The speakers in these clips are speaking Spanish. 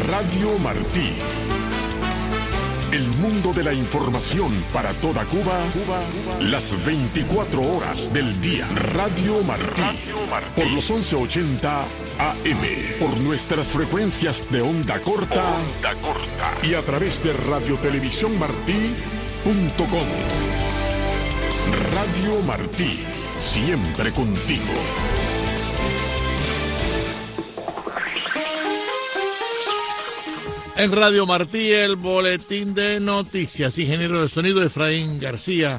Radio Martí. El mundo de la información para toda Cuba, las 24 horas del día. Radio Martí. Por los 1180 AM. Por nuestras frecuencias de onda corta. Y a través de radiotelevisiónmartí.com. Radio Martí. Siempre contigo. En Radio Martí, el boletín de noticias. Ingeniero de sonido Efraín García.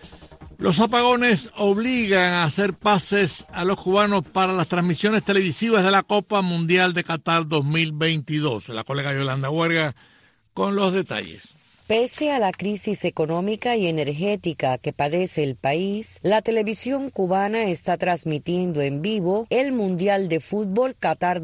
Los apagones obligan a hacer pases a los cubanos para las transmisiones televisivas de la Copa Mundial de Qatar 2022. La colega Yolanda Huerga con los detalles. Pese a la crisis económica y energética que padece el país, la televisión cubana está transmitiendo en vivo el Mundial de Fútbol Qatar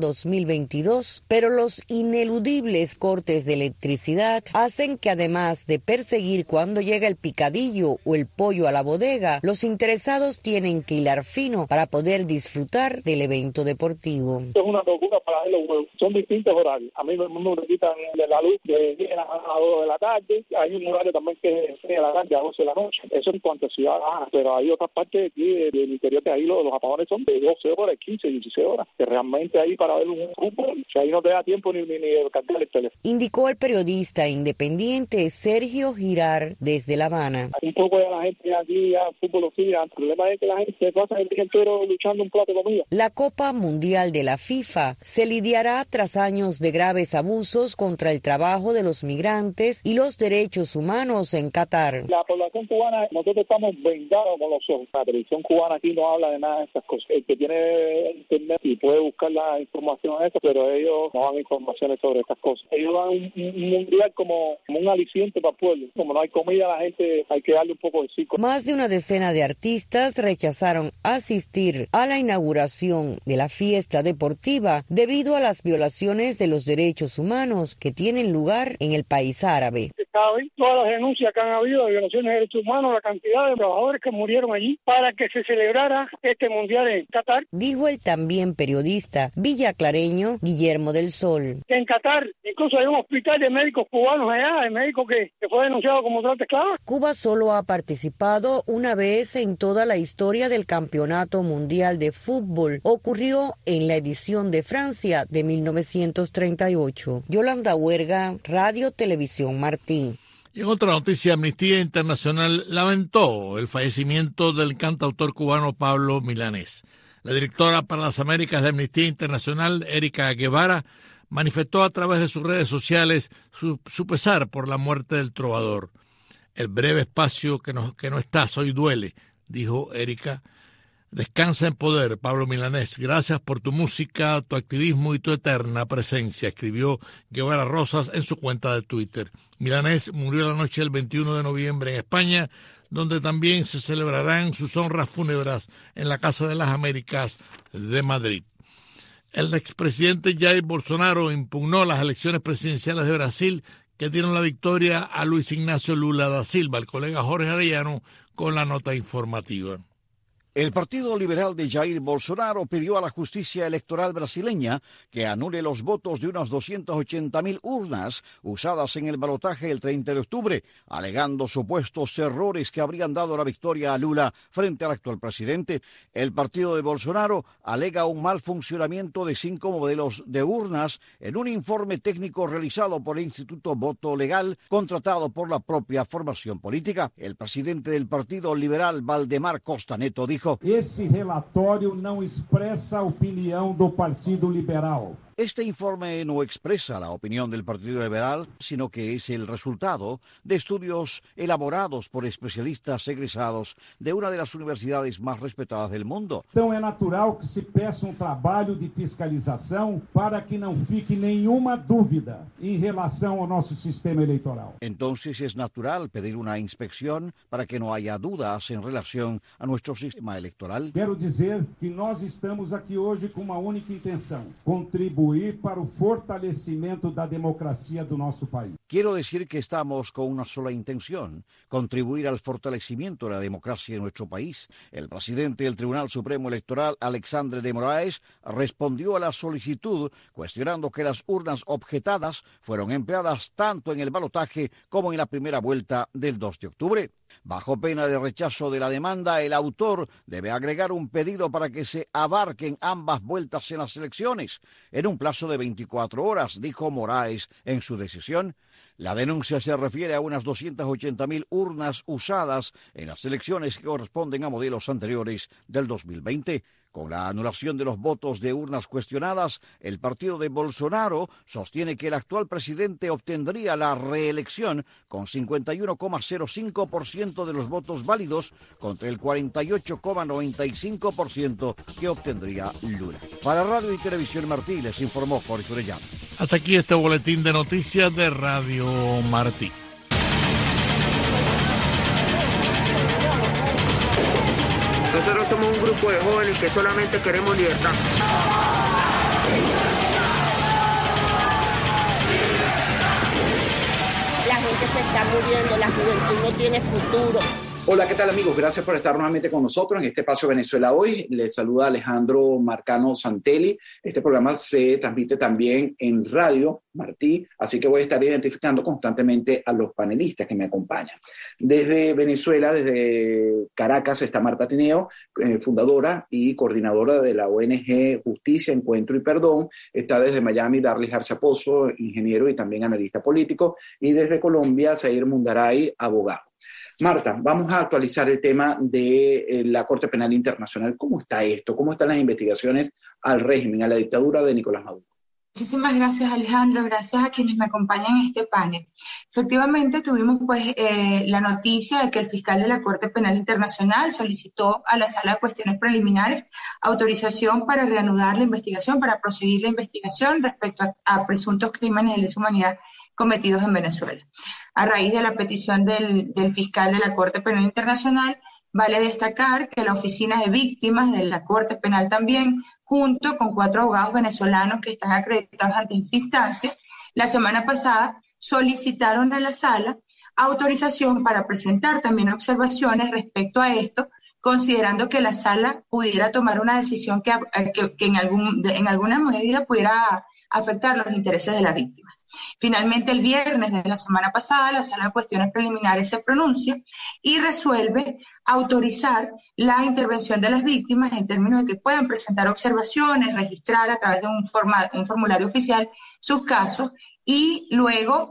2022, pero los ineludibles cortes de electricidad hacen que, además de perseguir cuando llega el picadillo o el pollo a la bodega, los interesados tienen que hilar fino para poder disfrutar del evento deportivo. Es una locura para ver los juegos. Son distintos horarios. A mí me quitan la luz de 10 a 2 de la tarde. Hay un horario también que es de la tarde a 12 de la noche. Eso en cuanto a Ciudad Baja. Pero hay otras partes aquí del interior que ahí los apagones son de 12 horas, 15, 16 horas. Que realmente ahí para ver un fútbol, si ahí no te da tiempo ni de cargar el teléfono. Indicó el periodista independiente Sergio Girar desde La Habana. Un poco de la gente aquí, ya fútbol sí, el problema es que la gente se pasa el día entero luchando un plato de comida. La Copa Mundial de la FIFA se lidiará tras años de graves abusos contra el trabajo de los migrantes y los derechos humanos en Qatar. La población cubana, nosotros estamos vengados con los ojos. La televisión cubana aquí no habla de nada de esas cosas. El que tiene internet y puede buscar la información de eso, pero ellos no dan informaciones sobre estas cosas. Ellos dan un mundial como un aliciente para el pueblo. Como no hay comida, la gente hay que darle un poco de circo. Más de una decena de artistas rechazaron asistir a la inauguración de la fiesta deportiva debido a las violaciones de los derechos humanos que tienen lugar en el país árabe. Cada vez todas las denuncias que han habido de violaciones de derechos humanos, la cantidad de trabajadores que murieron allí para que se celebrara este mundial en Qatar. Dijo el también periodista villaclareño Guillermo del Sol. En Qatar incluso hay un hospital de médicos cubanos allá, de médicos que fue denunciado como trata de esclavos. Cuba solo ha participado una vez en toda la historia del Campeonato Mundial de Fútbol. Ocurrió en la edición de Francia de 1938. Yolanda Huerga, Radio Televisión Martí. Y en otra noticia, Amnistía Internacional lamentó el fallecimiento del cantautor cubano Pablo Milanés. La directora para las Américas de Amnistía Internacional, Erika Guevara, manifestó a través de sus redes sociales su pesar por la muerte del trovador. El breve espacio que no estás hoy duele, dijo Erika. Descansa en poder, Pablo Milanés. Gracias por tu música, tu activismo y tu eterna presencia, escribió Guevara Rosas en su cuenta de Twitter. Milanés murió la noche del 21 de noviembre en España, donde también se celebrarán sus honras fúnebres en la Casa de las Américas de Madrid. El expresidente Jair Bolsonaro impugnó las elecciones presidenciales de Brasil que dieron la victoria a Luis Ignacio Lula da Silva. El colega Jorge Arellano con la nota informativa. El Partido Liberal de Jair Bolsonaro pidió a la justicia electoral brasileña que anule los votos de unas 280.000 urnas usadas en el balotaje el 30 de octubre, alegando supuestos errores que habrían dado la victoria a Lula frente al actual presidente. El partido de Bolsonaro alega un mal funcionamiento de 5 modelos de urnas en un informe técnico realizado por el Instituto Voto Legal, contratado por la propia formación política. El presidente del Partido Liberal, Valdemar Costa Neto, dijo: Esse relatório não expressa a opinião do Partido Liberal. Este informe no expresa la opinión del Partido Liberal, sino que es el resultado de estudios elaborados por especialistas egresados de una de las universidades más respetadas del mundo. Então é natural que se peça trabalho de fiscalização para que não fique nenhuma dúvida em relação ao nosso sistema eleitoral. Entonces es natural pedir una inspección para que no haya dudas en relación a nuestro sistema electoral. Quero dizer que nós estamos aqui hoje com uma única intenção: contribuir contribuir para o fortalecimento da democracia do nosso país. Quiero decir que estamos con una sola intención, contribuir al fortalecimiento de la democracia en nuestro país. El presidente del Tribunal Supremo Electoral, Alexandre de Moraes, respondió a la solicitud cuestionando que las urnas objetadas fueron empleadas tanto en el balotaje como en la primera vuelta del 2 de octubre. Bajo pena de rechazo de la demanda, el autor debe agregar un pedido para que se abarquen ambas vueltas en las elecciones en un plazo de 24 horas, dijo Moraes en su decisión. La denuncia se refiere a unas 280.000 urnas usadas en las elecciones que corresponden a modelos anteriores del 2020. Con la anulación de los votos de urnas cuestionadas, el partido de Bolsonaro sostiene que el actual presidente obtendría la reelección con 51,05% de los votos válidos contra el 48,95% que obtendría Lula. Para Radio y Televisión Martí les informó Jorge Orellana. Hasta aquí este boletín de noticias de Radio Martí. Nosotros somos un grupo de jóvenes que solamente queremos libertad. La gente se está muriendo, la juventud no tiene futuro. Hola, ¿qué tal amigos? Gracias por estar nuevamente con nosotros en este espacio Venezuela Hoy. Les saluda Alejandro Marcano Santelli. Este programa se transmite también en Radio Martí, así que voy a estar identificando constantemente a los panelistas que me acompañan. Desde Venezuela, desde Caracas, está Marta Tineo, fundadora y coordinadora de la ONG Justicia, Encuentro y Perdón. Está desde Miami Darly Jarchaposo, ingeniero y también analista político. Y desde Colombia, Zair Mundaray, abogado. Marta, vamos a actualizar el tema de la Corte Penal Internacional. ¿Cómo está esto? ¿Cómo están las investigaciones al régimen, a la dictadura de Nicolás Maduro? Muchísimas gracias, Alejandro. Gracias a quienes me acompañan en este panel. Efectivamente, tuvimos la noticia de que el fiscal de la Corte Penal Internacional solicitó a la Sala de Cuestiones Preliminares autorización para reanudar la investigación, para proseguir la investigación respecto a presuntos crímenes de lesa humanidad cometidos en Venezuela. A raíz de la petición del fiscal de la Corte Penal Internacional, vale destacar que la Oficina de Víctimas de la Corte Penal también, junto con 4 abogados venezolanos que están acreditados ante esta instancia, la semana pasada solicitaron a la Sala autorización para presentar también observaciones respecto a esto, considerando que la Sala pudiera tomar una decisión que en alguna medida pudiera afectar los intereses de las víctimas. Finalmente, el viernes de la semana pasada, la Sala de Cuestiones Preliminares se pronuncia y resuelve autorizar la intervención de las víctimas en términos de que puedan presentar observaciones, registrar a través de un formulario oficial sus casos y luego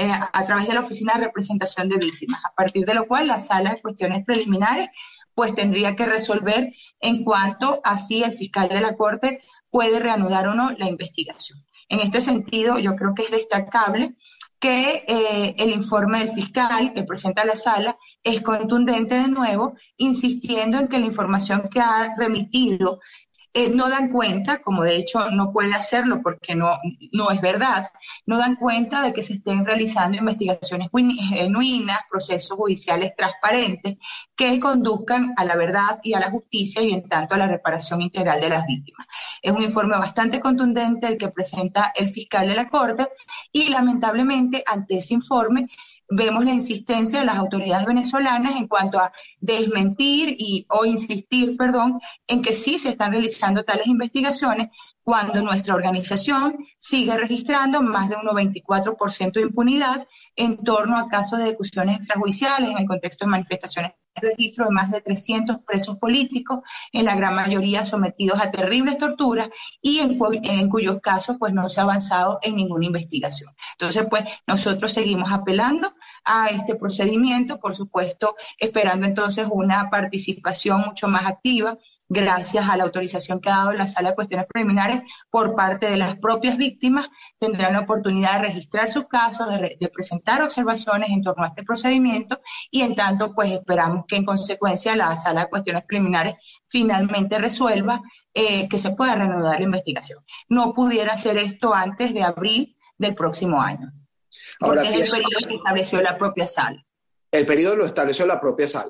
a través de la Oficina de Representación de Víctimas, a partir de lo cual la Sala de Cuestiones Preliminares pues tendría que resolver en cuanto a si el fiscal de la Corte puede reanudar o no la investigación. En este sentido, yo creo que es destacable que el informe del fiscal que presenta la Sala es contundente de nuevo, insistiendo en que la información que ha remitido no dan cuenta, como de hecho no puede hacerlo porque no es verdad, no dan cuenta de que se estén realizando investigaciones genuinas, procesos judiciales transparentes que conduzcan a la verdad y a la justicia y en tanto a la reparación integral de las víctimas. Es un informe bastante contundente el que presenta el fiscal de la Corte y lamentablemente ante ese informe vemos la insistencia de las autoridades venezolanas en cuanto a desmentir o insistir, en que sí se están realizando tales investigaciones cuando nuestra organización sigue registrando más de un 94% de impunidad en torno a casos de ejecuciones extrajudiciales en el contexto de manifestaciones. Registro de más de 300 presos políticos, en la gran mayoría sometidos a terribles torturas y en cuyos casos pues no se ha avanzado en ninguna investigación. Entonces pues nosotros seguimos apelando a este procedimiento, por supuesto esperando entonces una participación mucho más activa gracias a la autorización que ha dado la Sala de Cuestiones Preliminares por parte de las propias víctimas. Tendrán la oportunidad de registrar sus casos, de presentar observaciones en torno a este procedimiento y en tanto pues esperamos que en consecuencia la Sala de Cuestiones Preliminares finalmente resuelva que se pueda reanudar la investigación. No pudiera hacer esto antes de abril del próximo año, porque ahora, es el periodo que estableció la propia Sala. El periodo lo estableció la propia Sala.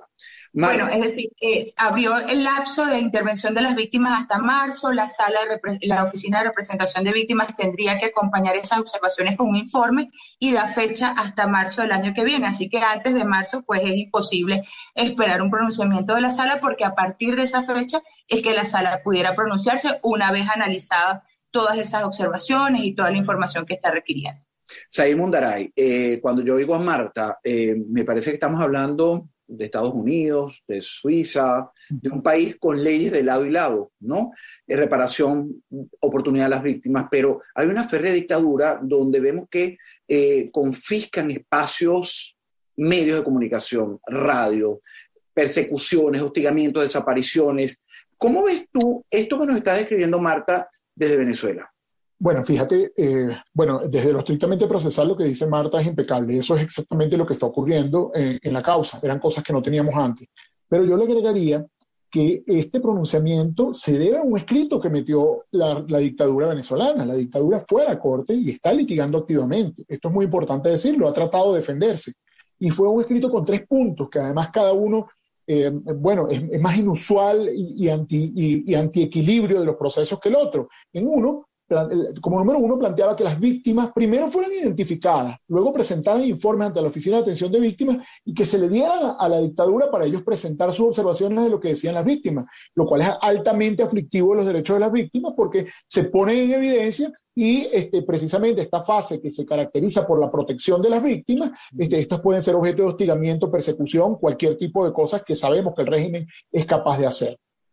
Bueno, es decir, abrió el lapso de intervención de las víctimas hasta marzo. La Oficina de Representación de Víctimas tendría que acompañar esas observaciones con un informe y da fecha hasta marzo del año que viene. Así que antes de marzo, pues es imposible esperar un pronunciamiento de la sala, porque a partir de esa fecha es que la sala pudiera pronunciarse una vez analizadas todas esas observaciones y toda la información que está requiriendo. Zahir Mundaray, cuando yo oigo a Marta, me parece que estamos hablando de Estados Unidos, de Suiza, de un país con leyes de lado y lado, ¿no? Reparación, oportunidad a las víctimas, pero hay una férrea dictadura donde vemos que confiscan espacios, medios de comunicación, radio, persecuciones, hostigamientos, desapariciones. ¿Cómo ves tú esto que nos está describiendo Marta desde Venezuela? Bueno, fíjate, desde lo estrictamente procesal lo que dice Marta es impecable. Eso es exactamente lo que está ocurriendo en la causa. Eran cosas que no teníamos antes. Pero yo le agregaría que este pronunciamiento se debe a un escrito que metió la dictadura venezolana. La dictadura fue a la corte y está litigando activamente. Esto es muy importante decirlo, ha tratado de defenderse. Y fue un escrito con 3 puntos, que además cada uno, es más inusual y antiequilibrio de los procesos que el otro. En uno, como número 1, planteaba que las víctimas primero fueran identificadas, luego presentaran informes ante la Oficina de Atención de Víctimas y que se le diera a la dictadura para ellos presentar sus observaciones de lo que decían las víctimas, lo cual es altamente aflictivo de los derechos de las víctimas porque se ponen en evidencia y precisamente esta fase que se caracteriza por la protección de las víctimas, estas pueden ser objeto de hostigamiento, persecución, cualquier tipo de cosas que sabemos que el régimen es capaz de hacer.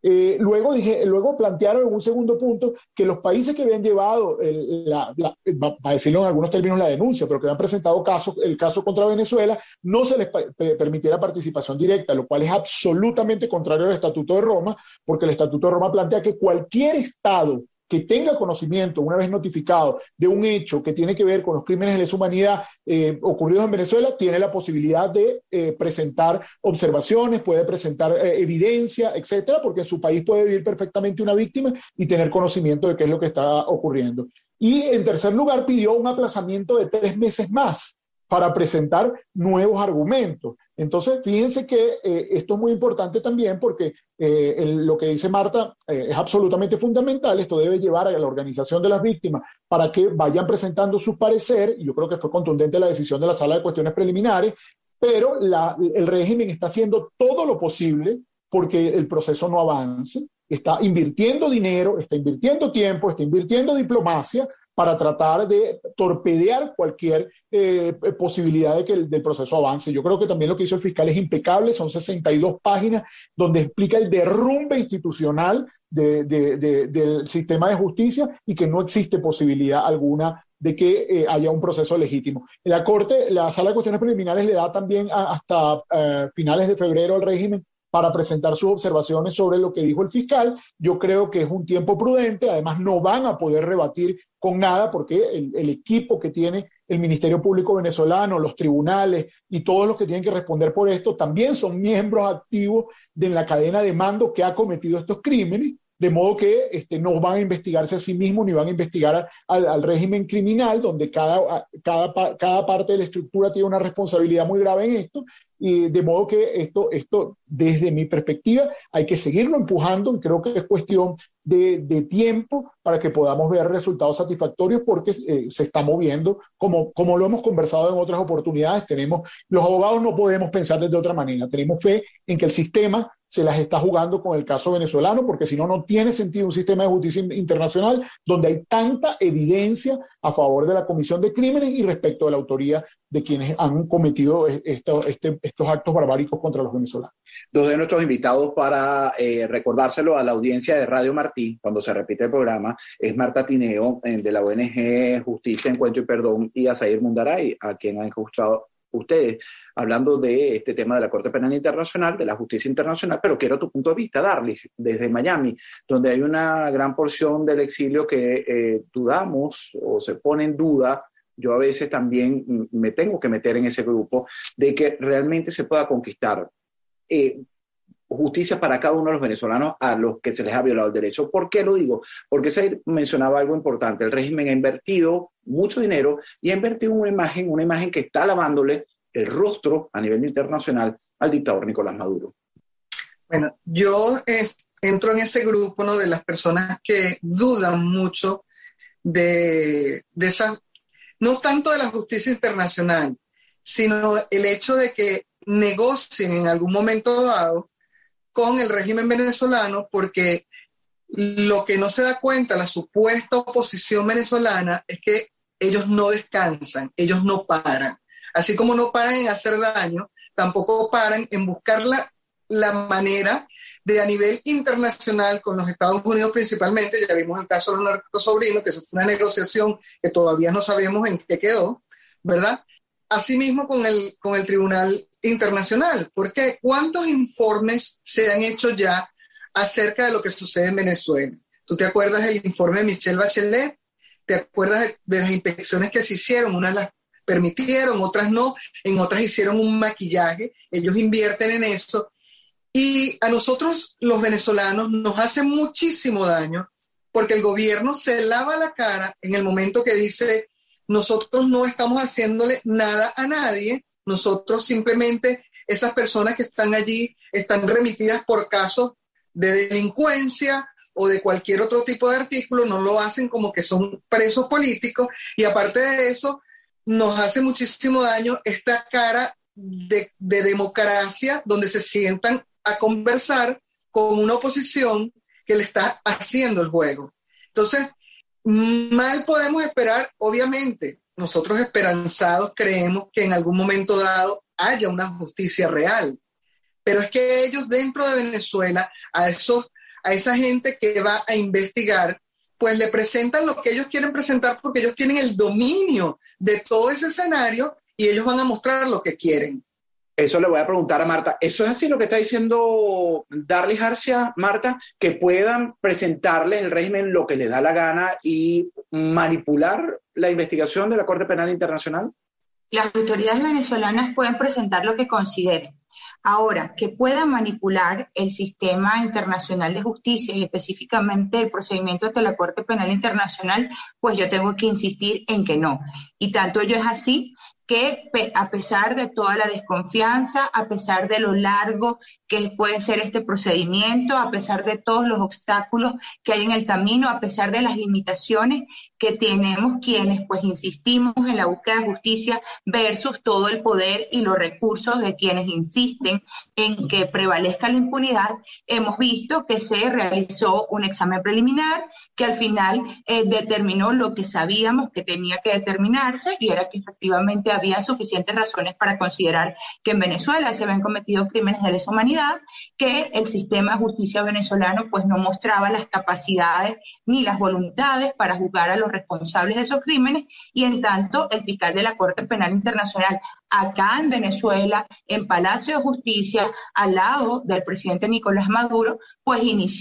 Luego plantearon en un segundo punto que los países que habían llevado, para decirlo en algunos términos, la denuncia, pero que habían presentado el caso contra Venezuela, no se les permitiera participación directa, lo cual es absolutamente contrario al Estatuto de Roma, porque el Estatuto de Roma plantea que cualquier Estado que tenga conocimiento, una vez notificado, de un hecho que tiene que ver con los crímenes de lesa humanidad ocurridos en Venezuela, tiene la posibilidad de presentar observaciones, puede presentar evidencia, etcétera, porque en su país puede vivir perfectamente una víctima y tener conocimiento de qué es lo que está ocurriendo. Y en tercer lugar, pidió un aplazamiento de 3 meses más para presentar nuevos argumentos. Entonces, fíjense que esto es muy importante también porque lo que dice Marta es absolutamente fundamental. Esto debe llevar a la organización de las víctimas para que vayan presentando sus parecer, y yo creo que fue contundente la decisión de la Sala de Cuestiones Preliminares, pero el régimen está haciendo todo lo posible porque el proceso no avance, está invirtiendo dinero, está invirtiendo tiempo, está invirtiendo diplomacia para tratar de torpedear cualquier posibilidad de que el proceso avance. Yo creo que también lo que hizo el fiscal es impecable, son 62 páginas donde explica el derrumbe institucional del sistema de justicia y que no existe posibilidad alguna de que haya un proceso legítimo. La Corte, la Sala de Cuestiones Preliminares le da también hasta finales de febrero al régimen para presentar sus observaciones sobre lo que dijo el fiscal. Yo creo que es un tiempo prudente, además no van a poder rebatir con nada porque el equipo que tiene el Ministerio Público venezolano, los tribunales y todos los que tienen que responder por esto también son miembros activos de la cadena de mando que ha cometido estos crímenes, de modo que no van a investigarse a sí mismos ni van a investigar al régimen criminal, donde cada parte de la estructura tiene una responsabilidad muy grave en esto, y de modo que esto desde mi perspectiva hay que seguirlo empujando, y creo que es cuestión de tiempo para que podamos ver resultados satisfactorios porque se está moviendo, como lo hemos conversado en otras oportunidades. Los abogados no podemos pensar de otra manera, tenemos fe en que el sistema se las está jugando con el caso venezolano, porque si no, no tiene sentido un sistema de justicia internacional donde hay tanta evidencia a favor de la comisión de crímenes y respecto de la autoría de quienes han cometido estos actos barbáricos contra los venezolanos. Dos de nuestros invitados para recordárselo a la audiencia de Radio Martí, cuando se repite el programa, es Marta Tineo, de la ONG Justicia, Encuentro y Perdón, y a Zahir Mundaray, a quien han escuchado ustedes hablando de este tema de la Corte Penal Internacional, de la justicia internacional, pero quiero tu punto de vista, Darlis, desde Miami, donde hay una gran porción del exilio que dudamos o se pone en duda. Yo a veces también me tengo que meter en ese grupo de que realmente se pueda conquistar justicia para cada uno de los venezolanos a los que se les ha violado el derecho. ¿Por qué lo digo? Porque se mencionaba algo importante. El régimen ha invertido mucho dinero y ha invertido una imagen que está lavándole el rostro a nivel internacional al dictador Nicolás Maduro. Bueno, yo entro en ese grupo, ¿no?, de las personas que dudan mucho de esa, no tanto de la justicia internacional, sino el hecho de que negocien en algún momento dado con el régimen venezolano, porque lo que no se da cuenta la supuesta oposición venezolana es que ellos no descansan, ellos no paran. Así como no paran en hacer daño, tampoco paran en buscar la manera de, a nivel internacional, con los Estados Unidos principalmente, ya vimos el caso de los narcosobrinos, que eso fue una negociación que todavía no sabemos en qué quedó, ¿verdad? Asimismo con el Tribunal Internacional, porque ¿cuántos informes se han hecho ya acerca de lo que sucede en Venezuela? ¿Tú te acuerdas del informe de Michelle Bachelet? ¿Te acuerdas de las inspecciones que se hicieron? Unas las permitieron, otras no, en otras hicieron un maquillaje, ellos invierten en eso, y a nosotros los venezolanos nos hace muchísimo daño, porque el gobierno se lava la cara en el momento que dice: nosotros no estamos haciéndole nada a nadie, nosotros simplemente, esas personas que están allí están remitidas por casos de delincuencia o de cualquier otro tipo de artículo, no lo hacen como que son presos políticos, y aparte de eso, nos hace muchísimo daño esta cara de democracia, donde se sientan a conversar con una oposición que le está haciendo el juego. Entonces, mal podemos esperar, obviamente. Nosotros esperanzados creemos que en algún momento dado haya una justicia real. Pero es que ellos dentro de Venezuela, a esa gente que va a investigar, pues le presentan lo que ellos quieren presentar, porque ellos tienen el dominio de todo ese escenario y ellos van a mostrar lo que quieren. Eso le voy a preguntar a Marta. ¿Eso es así lo que está diciendo Darly Jarcia, Marta? ¿Que puedan presentarles el régimen lo que les da la gana y manipular la investigación de la Corte Penal Internacional? Las autoridades venezolanas pueden presentar lo que consideren. Ahora, que puedan manipular el sistema internacional de justicia y específicamente el procedimiento ante la Corte Penal Internacional, pues yo tengo que insistir en que no. Y tanto ello es así que, a pesar de toda la desconfianza, a pesar de lo largo que puede ser este procedimiento, a pesar de todos los obstáculos que hay en el camino, a pesar de las limitaciones que tenemos quienes pues insistimos en la búsqueda de justicia versus todo el poder y los recursos de quienes insisten en que prevalezca la impunidad, hemos visto que se realizó un examen preliminar que al final determinó lo que sabíamos que tenía que determinarse, y era que efectivamente había suficientes razones para considerar que en Venezuela se habían cometido crímenes de lesa humanidad, que el sistema de justicia venezolano pues no mostraba las capacidades ni las voluntades para juzgar a los responsables de esos crímenes, y en tanto el fiscal de la Corte Penal Internacional acá en Venezuela, en Palacio de Justicia, al lado del presidente Nicolás Maduro, pues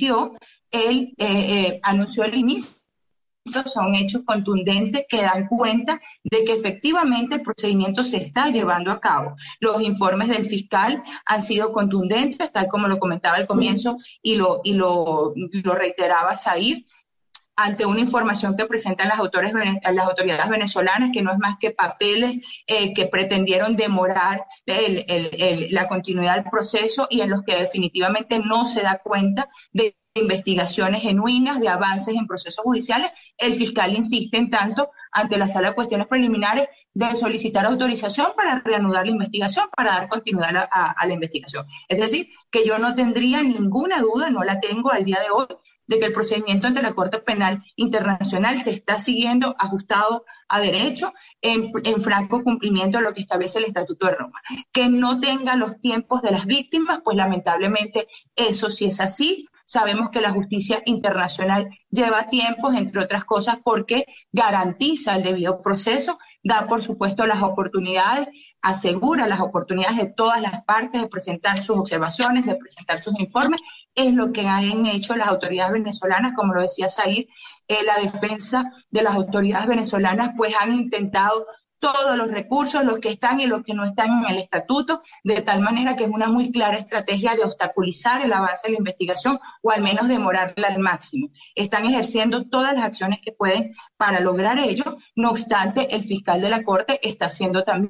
anunció el inicio. Son hechos contundentes que dan cuenta de que efectivamente el procedimiento se está llevando a cabo. Los informes del fiscal han sido contundentes, tal como lo comentaba al comienzo y lo reiteraba Zair, ante una información que presentan las autoridades venezolanas, que no es más que papeles que pretendieron demorar la continuidad del proceso, y en los que definitivamente no se da cuenta de investigaciones genuinas, de avances en procesos judiciales. El fiscal insiste en tanto ante la Sala de Cuestiones Preliminares de solicitar autorización para reanudar la investigación, para dar continuidad a la investigación. Es decir, que yo no tendría ninguna duda, no la tengo al día de hoy, de que el procedimiento ante la Corte Penal Internacional se está siguiendo ajustado a derecho, en franco cumplimiento de lo que establece el Estatuto de Roma. Que no tenga los tiempos de las víctimas, pues lamentablemente eso sí es así. Sabemos que la justicia internacional lleva tiempos, entre otras cosas, porque garantiza el debido proceso, da por supuesto las oportunidades, asegura las oportunidades de todas las partes de presentar sus observaciones, de presentar sus informes. Es lo que han hecho las autoridades venezolanas, como lo decía Zair, la defensa de las autoridades venezolanas, pues han intentado todos los recursos, los que están y los que no están en el estatuto, de tal manera que es una muy clara estrategia de obstaculizar el avance de la investigación, o al menos demorarla al máximo. Están ejerciendo todas las acciones que pueden para lograr ello. No obstante, el fiscal de la Corte está haciendo también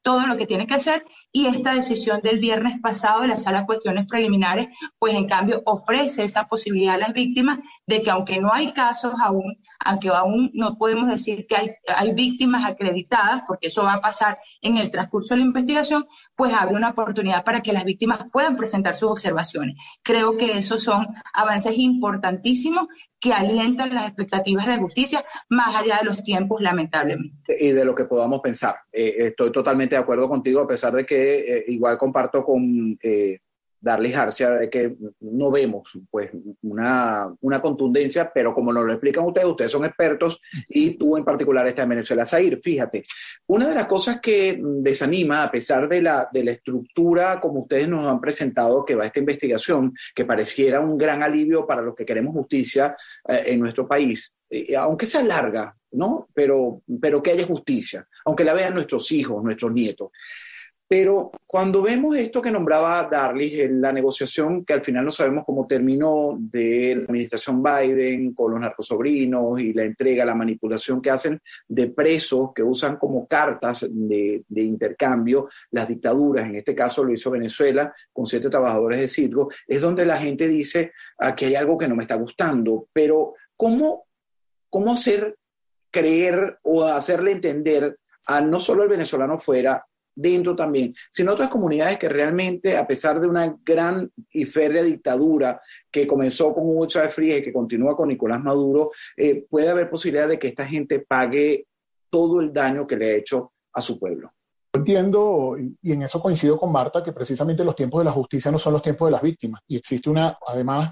todo lo que tiene que hacer, y esta decisión del viernes pasado de la Sala de Cuestiones Preliminares, pues en cambio ofrece esa posibilidad a las víctimas de que aunque no hay casos aún, aunque aún no podemos decir que hay víctimas acreditadas, porque eso va a pasar en el transcurso de la investigación, pues abre una oportunidad para que las víctimas puedan presentar sus observaciones. Creo que esos son avances importantísimos que alientan las expectativas de justicia más allá de los tiempos, lamentablemente. Y de lo que podamos pensar. Estoy totalmente de acuerdo contigo, a pesar de que igual comparto con Darly Jarcia de que no vemos pues una contundencia, pero como nos lo explican ustedes son expertos, y tú en particular estás en Venezuela. Zahir, fíjate, una de las cosas que desanima, a pesar de la estructura como ustedes nos han presentado que va esta investigación, que pareciera un gran alivio para los que queremos justicia en nuestro país, aunque sea larga, ¿no? Pero que haya justicia, aunque la vean nuestros hijos, nuestros nietos. Pero cuando vemos esto que nombraba Darly, la negociación que al final no sabemos cómo terminó de la administración Biden con los narcosobrinos y la entrega, la manipulación que hacen de presos que usan como cartas de intercambio las dictaduras, en este caso lo hizo Venezuela con 7 trabajadores de Citgo, es donde la gente dice que hay algo que no me está gustando. Pero ¿cómo hacer creer o hacerle entender a no solo el venezolano fuera, dentro también, sino otras comunidades que realmente, a pesar de una gran y férrea dictadura que comenzó con Hugo Chávez Frías y que continúa con Nicolás Maduro, puede haber posibilidad de que esta gente pague todo el daño que le ha hecho a su pueblo? Entiendo, y en eso coincido con Marta, que precisamente los tiempos de la justicia no son los tiempos de las víctimas, y existe además,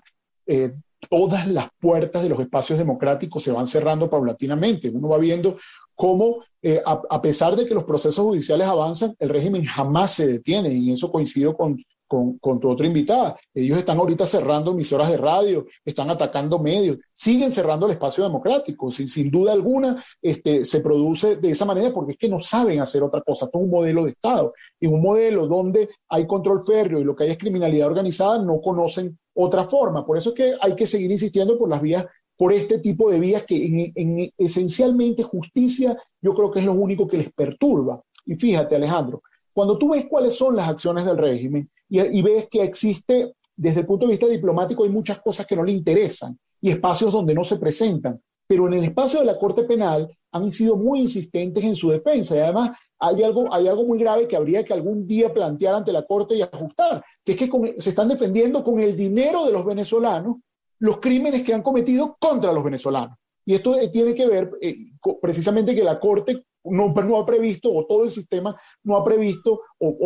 todas las puertas de los espacios democráticos se van cerrando paulatinamente. Uno va viendo cómo, a pesar de que los procesos judiciales avanzan, el régimen jamás se detiene, y en eso coincido con tu otra invitada. Ellos están ahorita cerrando emisoras de radio, están atacando medios, siguen cerrando el espacio democrático. Sin duda alguna, se produce de esa manera porque es que no saben hacer otra cosa. Esto es un modelo de Estado, y un modelo donde hay control férreo y lo que hay es criminalidad organizada, no conocen otra forma. Por eso es que hay que seguir insistiendo por este tipo de vías que esencialmente justicia, yo creo que es lo único que les perturba. Y fíjate, Alejandro, cuando tú ves cuáles son las acciones del régimen y ves que existe, desde el punto de vista diplomático, hay muchas cosas que no le interesan y espacios donde no se presentan, pero en el espacio de la Corte Penal han sido muy insistentes en su defensa, y además hay algo muy grave que habría que algún día plantear ante la Corte y ajustar, que es que se están defendiendo con el dinero de los venezolanos los crímenes que han cometido contra los venezolanos. Y esto tiene que ver precisamente que la Corte no ha previsto, o todo el sistema no ha previsto,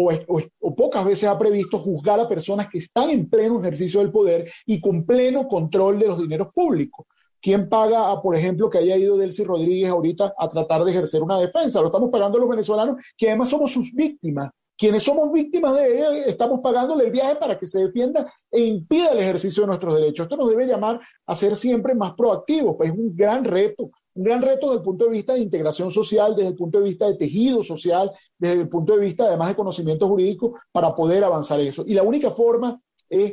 o pocas veces ha previsto juzgar a personas que están en pleno ejercicio del poder y con pleno control de los dineros públicos. ¿Quién paga, por ejemplo, que haya ido Delcy Rodríguez ahorita a tratar de ejercer una defensa? Lo estamos pagando los venezolanos, que además somos sus víctimas. Quienes somos víctimas de ella, estamos pagándole el viaje para que se defienda e impida el ejercicio de nuestros derechos. Esto nos debe llamar a ser siempre más proactivos, pues es un gran reto desde el punto de vista de integración social, desde el punto de vista de tejido social, desde el punto de vista además de conocimiento jurídico, para poder avanzar eso. Y la única forma es,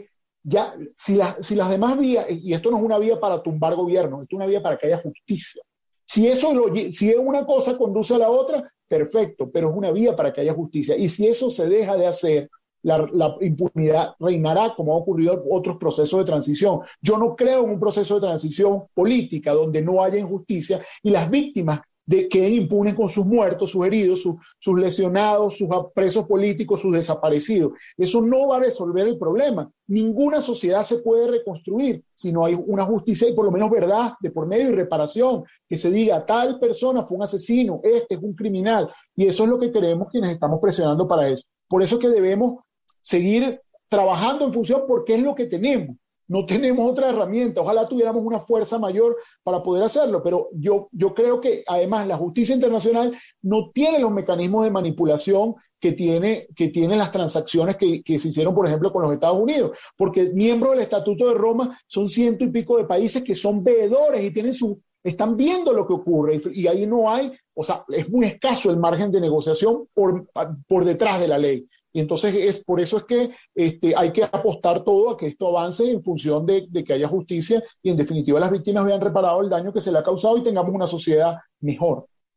si las demás vías, y esto no es una vía para tumbar gobierno, esto es una vía para que haya justicia. Si una cosa conduce a la otra, perfecto, pero es una vía para que haya justicia. Y si eso se deja de hacer, la impunidad reinará, como ha ocurrido en otros procesos de transición. Yo no creo en un proceso de transición política donde no haya injusticia y las víctimas queden impunes con sus muertos, sus heridos, sus lesionados, sus presos políticos, sus desaparecidos. Eso no va a resolver el problema. Ninguna sociedad se puede reconstruir si no hay una justicia y por lo menos verdad de por medio y reparación, que se diga tal persona fue un asesino, este es un criminal, y eso es lo que queremos quienes estamos presionando para eso. Por eso es que debemos seguir trabajando en función, porque es lo que tenemos. No tenemos otra herramienta. Ojalá tuviéramos una fuerza mayor para poder hacerlo, pero yo creo que además la justicia internacional no tiene los mecanismos de manipulación que tienen las transacciones que se hicieron, por ejemplo, con los Estados Unidos, porque miembros del Estatuto de Roma son 100 y pico de países que son veedores y están viendo lo que ocurre, y ahí no hay, es muy escaso el margen de negociación por detrás de la ley. Y entonces por eso es que hay que apostar todo a que esto avance en función de que haya justicia y en definitiva las víctimas vean reparado el daño que se le ha causado y tengamos una sociedad mejor.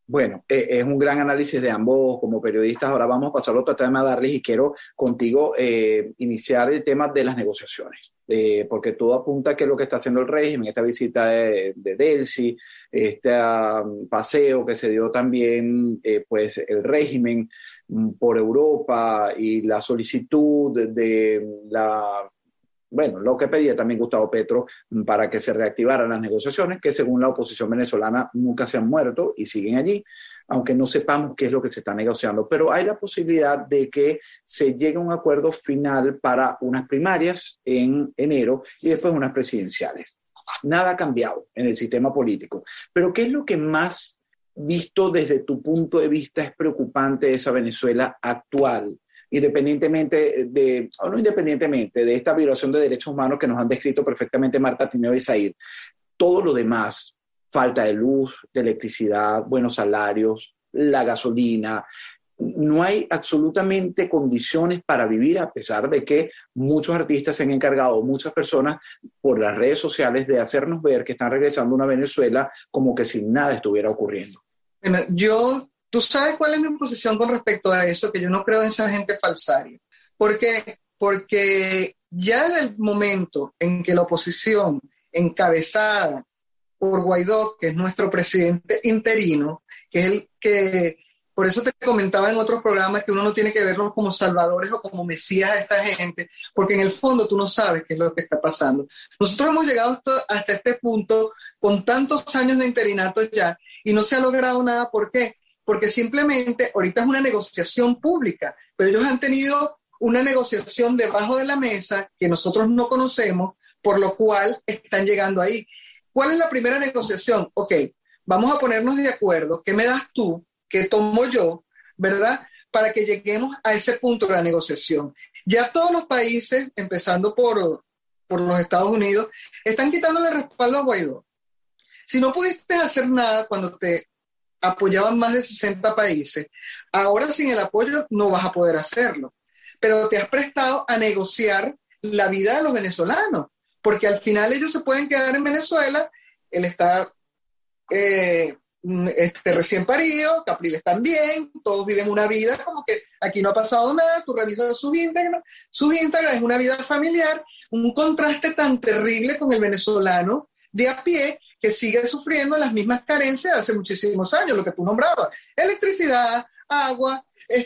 Bueno, es un gran análisis de ambos como periodistas. Ahora vamos a pasar a otro tema, Darlis, y quiero contigo iniciar el tema de las negociaciones, porque todo apunta a que lo que está haciendo el régimen, esta visita de Delcy, este paseo que se dio también, pues el régimen por Europa y la solicitud de la... Bueno, lo que pedía también Gustavo Petro para que se reactivaran las negociaciones, que según la oposición venezolana nunca se han muerto y siguen allí, aunque no sepamos qué es lo que se está negociando. Pero hay la posibilidad de que se llegue a un acuerdo final para unas primarias en enero y después unas presidenciales. Nada ha cambiado en el sistema político. Pero ¿qué es lo que más, visto desde tu punto de vista, es preocupante de esa Venezuela actual? Independientemente de esta violación de derechos humanos que nos han descrito perfectamente Marta Tineo y Zair, todo lo demás, falta de luz, de electricidad, buenos salarios, la gasolina, no hay absolutamente condiciones para vivir, a pesar de que muchos artistas se han encargado, muchas personas por las redes sociales, de hacernos ver que están regresando a una Venezuela como que sin nada estuviera ocurriendo. Bueno, ¿tú sabes cuál es mi posición con respecto a eso? Que yo no creo en esa gente falsaria. ¿Por qué? Porque ya desde el momento en que la oposición, encabezada por Guaidó, que es nuestro presidente interino, que es el que, por eso te comentaba en otros programas que uno no tiene que verlos como salvadores o como mesías a esta gente, porque en el fondo tú no sabes qué es lo que está pasando. Nosotros hemos llegado hasta este punto con tantos años de interinato ya y no se ha logrado nada. ¿Por qué? Porque simplemente ahorita es una negociación pública, pero ellos han tenido una negociación debajo de la mesa que nosotros no conocemos, por lo cual están llegando ahí. ¿Cuál es la primera negociación? Ok, vamos a ponernos de acuerdo. ¿Qué me das tú? ¿Qué tomo yo? ¿Verdad? Para que lleguemos a ese punto de la negociación. Ya todos los países, empezando por los Estados Unidos, están quitándole el respaldo a Guaidó. Si no pudiste hacer nada cuando te apoyaban más de 60 países, ahora sin el apoyo no vas a poder hacerlo, pero te has prestado a negociar la vida de los venezolanos, porque al final ellos se pueden quedar en Venezuela, él está recién parido, Capriles también, todos viven una vida como que aquí no ha pasado nada, tú revisas sus Instagram, es una vida familiar, un contraste tan terrible con el venezolano de a pie, que sigue sufriendo las mismas carencias de hace muchísimos años, lo que tú nombrabas, electricidad, agua,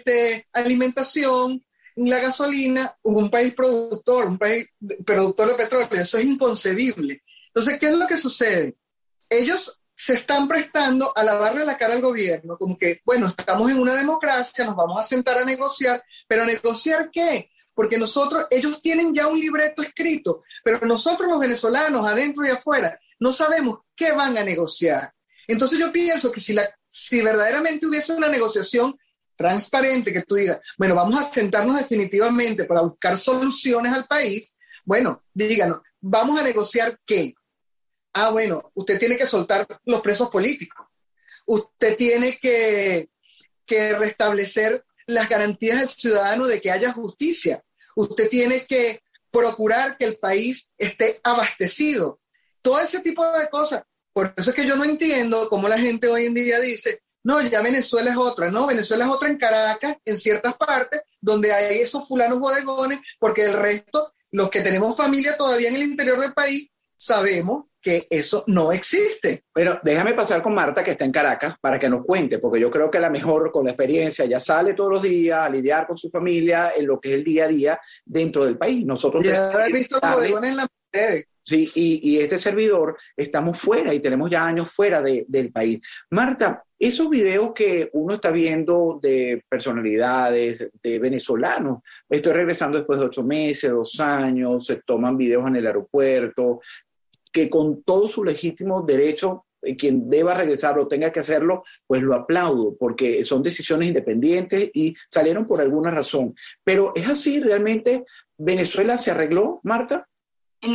alimentación, la gasolina, un país productor de petróleo, eso es inconcebible. Entonces, ¿qué es lo que sucede? Ellos se están prestando a lavarle la cara al gobierno, como que, bueno, estamos en una democracia, nos vamos a sentar a negociar, pero ¿negociar qué? Porque ellos tienen ya un libreto escrito, pero nosotros los venezolanos, adentro y afuera, no sabemos qué van a negociar. Entonces yo pienso que si verdaderamente hubiese una negociación transparente, que tú digas, bueno, vamos a sentarnos definitivamente para buscar soluciones al país, bueno, díganos, ¿vamos a negociar qué? Ah, bueno, usted tiene que soltar los presos políticos, usted tiene que restablecer las garantías del ciudadano de que haya justicia, usted tiene que procurar que el país esté abastecido, todo ese tipo de cosas. Por eso es que yo no entiendo cómo la gente hoy en día dice, no, ya Venezuela es otra. No, Venezuela es otra en Caracas, en ciertas partes, donde hay esos fulanos bodegones, porque el resto, los que tenemos familia todavía en el interior del país, sabemos que eso no existe. Pero déjame pasar con Marta, que está en Caracas, para que nos cuente, porque yo creo que la mejor, con la experiencia, ya sale todos los días a lidiar con su familia en lo que es el día a día dentro del país. Nosotros ya he visto bodegones en la sede. Sí, y este servidor estamos fuera y tenemos ya años fuera del país. Marta, esos videos que uno está viendo de personalidades, de venezolanos, estoy regresando después de 8 meses, 2 años, se toman videos en el aeropuerto, que con todo su legítimo derecho, quien deba regresar o tenga que hacerlo, pues lo aplaudo, porque son decisiones independientes y salieron por alguna razón. Pero ¿es así realmente? ¿Venezuela se arregló, Marta? En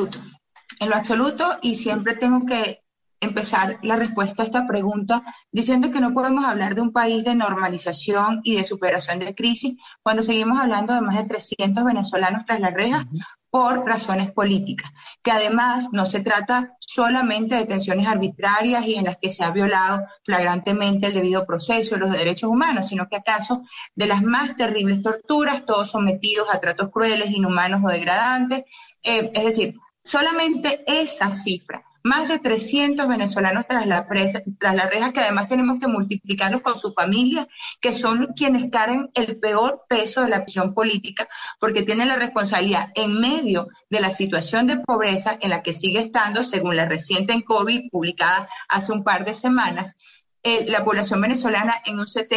lo absoluto, y siempre tengo que empezar la respuesta a esta pregunta diciendo que no podemos hablar de un país de normalización y de superación de crisis cuando seguimos hablando de más de 300 venezolanos tras las rejas por razones políticas, que además no se trata solamente de detenciones arbitrarias y en las que se ha violado flagrantemente el debido proceso y los derechos humanos, sino que acaso de las más terribles torturas, todos sometidos a tratos crueles, inhumanos o degradantes. Es decir, solamente esa cifra, más de 300 venezolanos tras la reja, que además tenemos que multiplicarlos con sus familias, que son quienes cargan el peor peso de la presión política, porque tienen la responsabilidad en medio de la situación de pobreza en la que sigue estando, según la reciente en COVID publicada hace un par de semanas, la población venezolana en un 70%.